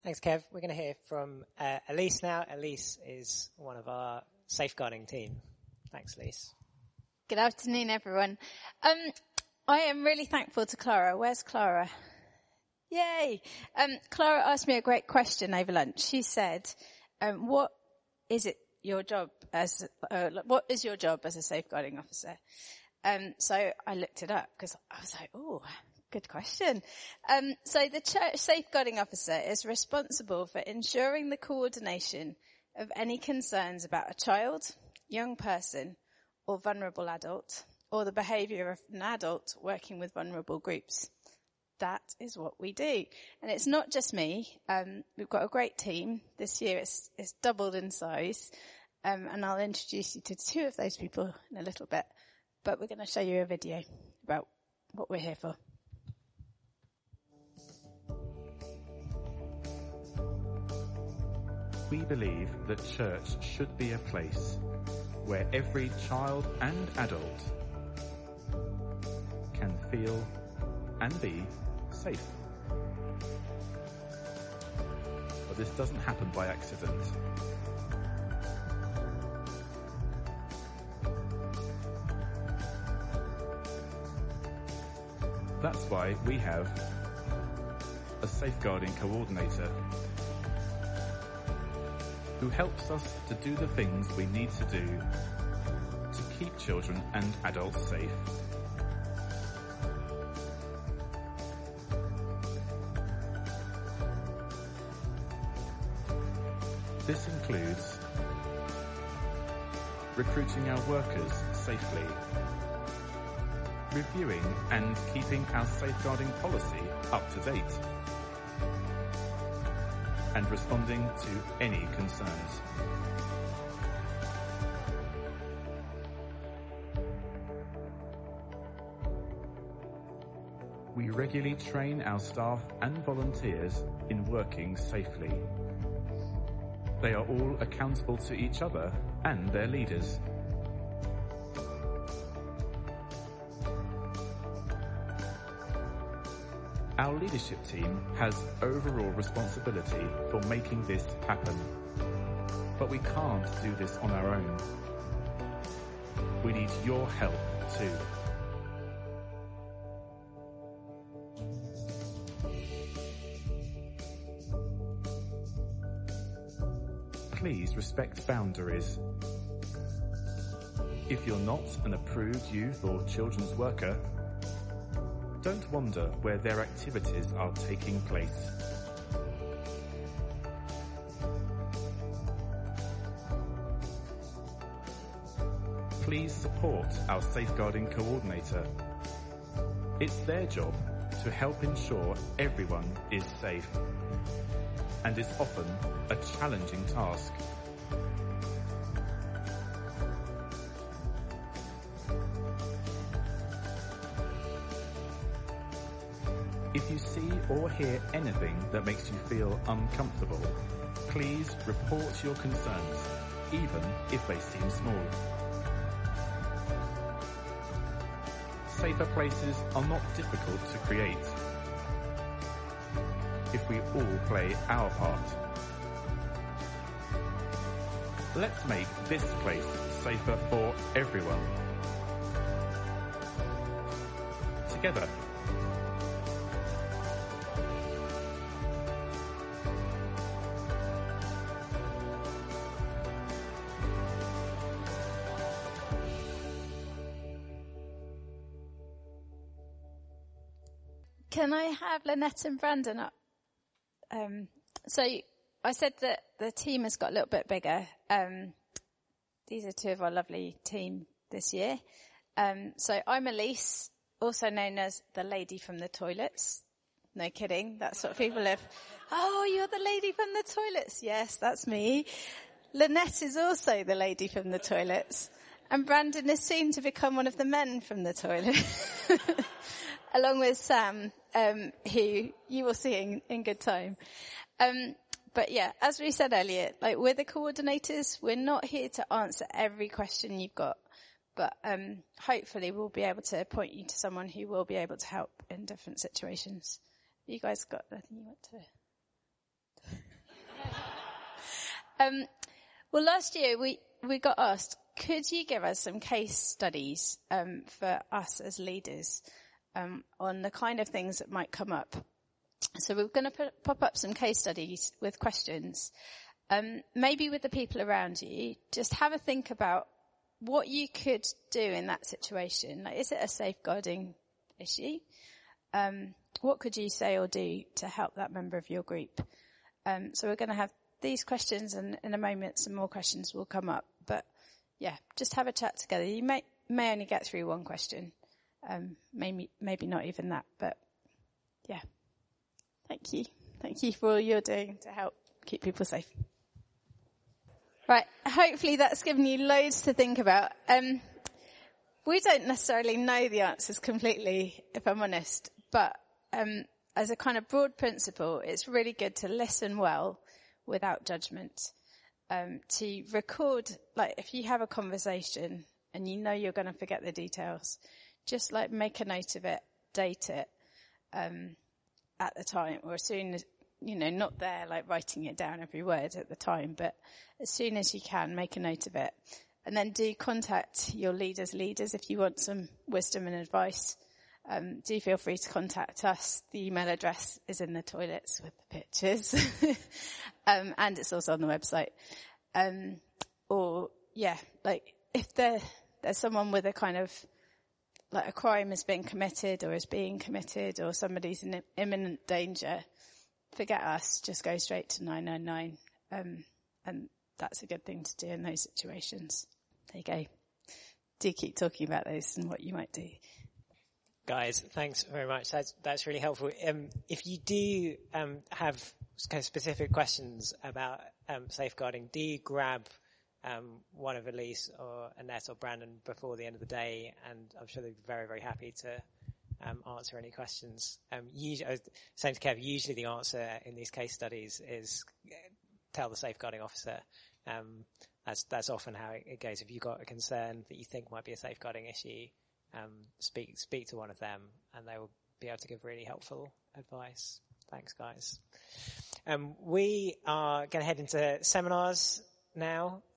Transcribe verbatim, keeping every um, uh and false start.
Thanks, Kev. We're going to hear from uh, Elise now. Elise is one of our safeguarding team. Thanks, Elise. Good afternoon, everyone. Um, I am really thankful to Clara. Where's Clara? Yay! Um, Clara asked me a great question over lunch. She said, um, "What is it your job as? Uh, what is your job as a safeguarding officer?" Um, so I looked it up because I was like, "Oh, good question." Um, so the church safeguarding officer is responsible for ensuring the coordination of any concerns about a child, young person, or vulnerable adult, or the behaviour of an adult working with vulnerable groups. That is what we do. And it's not just me. Um, we've got a great team. This year it's, it's doubled in size. Um, and I'll introduce you to two of those people in a little bit. But we're going to show you a video about what we're here for. We believe that church should be a place where every child and adult can feel and be safe. But this doesn't happen by accident. That's why we have a safeguarding coordinator who helps us to do the things we need to do to keep children and adults safe. This includes recruiting our workers safely, reviewing and keeping our safeguarding policy up to date, and responding to any concerns. We regularly train our staff and volunteers in working safely. They are all accountable to each other and their leaders. Our leadership team has overall responsibility for making this happen. But we can't do this on our own. We need your help too. Please respect boundaries. If you're not an approved youth or children's worker, don't wonder where their activities are taking place. Please support our safeguarding coordinator. It's their job to help ensure everyone is safe, and is often a challenging task. If you see or hear anything that makes you feel uncomfortable, please report your concerns, even if they seem small. Safer places are not difficult to create if we all play our part. Let's make this place safer for everyone. Together. Can I have Lynette and Brandon up? Um, so I said that the team has got a little bit bigger. Um, these are two of our lovely team this year. Um, so I'm Elise, also known as the lady from the toilets. No kidding. That's what people have. Oh, you're the lady from the toilets. Yes, that's me. Lynette is also the lady from the toilets. And Brandon is soon to become one of the men from the toilet. Along with Sam, um, who you will see in, in good time. Um, but yeah, as we said earlier, like we're the coordinators. We're not here to answer every question you've got, but um, hopefully we'll be able to point you to someone who will be able to help in different situations. You guys got anything you want to? Um, well, last year we, we got asked, could you give us some case studies um, for us as leaders um, on the kind of things that might come up? So we're going to pop up some case studies with questions. Um, maybe with the people around you, just have a think about what you could do in that situation. Like, is it a safeguarding issue? Um, what could you say or do to help that member of your group? Um, so we're going to have these questions, and in a moment some more questions will come up. But yeah, just have a chat together. You may may only get through one question, um, maybe maybe not even that. But yeah, thank you, thank you for all you're doing to help keep people safe. Right, hopefully that's given you loads to think about. Um, we don't necessarily know the answers completely, if I'm honest, but um, as a kind of broad principle, it's really good to listen well without judgment, um, to record, like if you have a conversation and you know you're going to forget the details, just like make a note of it, date it um, at the time, or as soon as, you know, not there like writing it down every word at the time, but as soon as you can, make a note of it. And then do contact your leaders' leaders if you want some wisdom and advice. Um, do feel free to contact us. The email address is in the toilets with the pictures. um, and it's also on the website. Um, or, yeah, like if there, there's someone with a kind of, like a crime has been committed or is being committed or somebody's in imminent danger, forget us, just go straight to nine nine nine. Um, and that's a good thing to do in those situations. There you go. Do keep talking about those and what you might do. Guys, thanks very much. That's that's really helpful. Um, if you do um, have kind of specific questions about um, safeguarding, do you grab um, one of Elise or Annette or Brandon before the end of the day, and I'm sure they'd be very, very happy to um, answer any questions. Um, usually, I was saying to Kev, usually the answer in these case studies is tell the safeguarding officer. Um, that's that's often how it, it goes. If you've got a concern that you think might be a safeguarding issue, Um, speak speak to one of them, and they will be able to give really helpful advice. Thanks, guys. Um, we are going to head into seminars now.